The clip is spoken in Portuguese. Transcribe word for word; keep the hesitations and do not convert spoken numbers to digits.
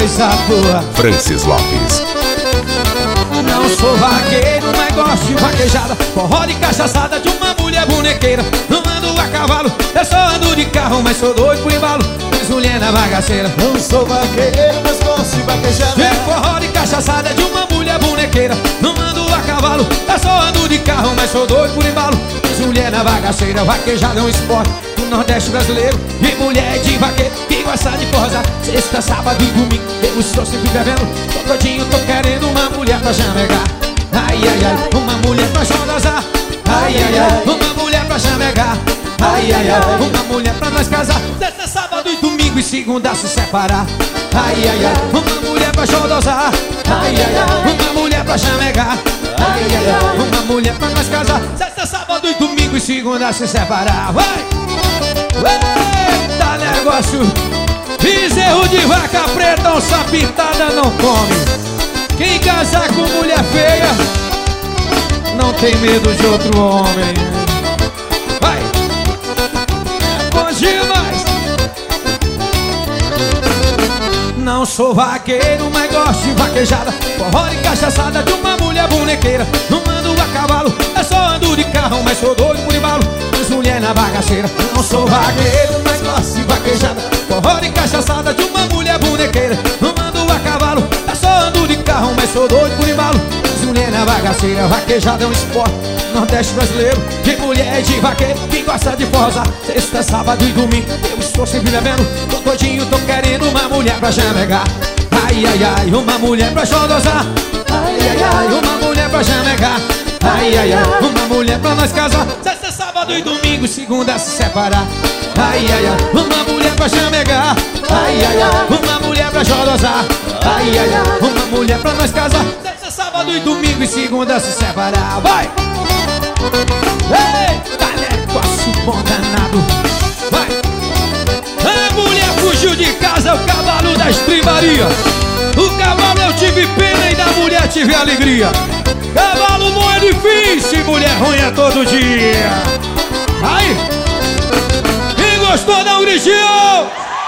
coisa boa. Francis Lopes. Não sou vaqueiro, mas gosto de vaquejada, forró de cachaçada de uma mulher bonequeira. Não ando a cavalo, eu só ando de carro, mas sou doido por embalo, mas mulher na bagaceira. Não sou vaqueiro, mas gosto de vaquejada. De forró de cachaçada de uma mulher bonequeira. Não ando a cavalo, eu só ando de carro, mas sou doido por embalo, mas mulher na bagaceira. Vaquejada é um esporte do Nordeste brasileiro, e mulher de vaqueiro que gosta de forrosar. Sexta, sábado e domingo eu estou sempre bebendo, tô todinho, tô querendo uma mulher pra chamegar. Ai, ai, ai, uma mulher pra chorosar. Ai, ai, ai, uma mulher pra chamegar. Ai, ai, ai, uma mulher pra nós casar. Sexta, sábado e domingo e segunda se separar. Ai, ai, ai, uma mulher pra chorosar. Ai, ai, ai, uma mulher pra chamegar. Ai, ai, ai, uma mulher pra nós casar. Sexta, sábado e domingo e segunda se separar. Vai! Eita negócio! Bezerro de vaca preta, onça pintada não come. Quem casar com mulher feia não tem medo de outro homem. Vai! É bom demais! Não sou vaqueiro, mas gosto de vaquejada, forró de cachaçada de uma mulher bonequeira. Não ando a cavalo, eu só ando de carro, mas sou doido por embalo, mas mulher na bagaceira. Não sou vaqueiro, mas gosto de vaquejada, forró de cachaçada de uma mulher bonequeira. Não ando a cavalo, eu só ando de carro, mas sou doido por embalo, mas mulher na bagaceira. Vaquejada é um esporte Nordeste brasileiro, de mulher de vaqueiro que gosta de forrosar. Sexta, sábado e domingo eu estou sempre bebendo, tô todinho, tô querendo uma mulher pra chamegar. Ai, ai, ai, uma mulher pra chorosar. Ai, ai, ai, uma mulher pra chamegar. Ai, ai, ai, uma mulher pra nós casar. Sexta, sábado e domingo, segunda se separar. Ai, ai, ai, uma mulher pra chamegar. Ai, ai, ai, uma mulher pra chorosar. Ai, ai, ai, uma mulher pra nós casar. Sexta, sábado e domingo e segunda se separar. Vai! Eita, negócio bom danado. Vai! A mulher fugiu de casa, é o cavalo da estribaria. O cavalo eu tive pena e da mulher tive alegria. Cavalo bom é difícil, mulher ruim é todo dia. Aí! Quem gostou dá um gritinho!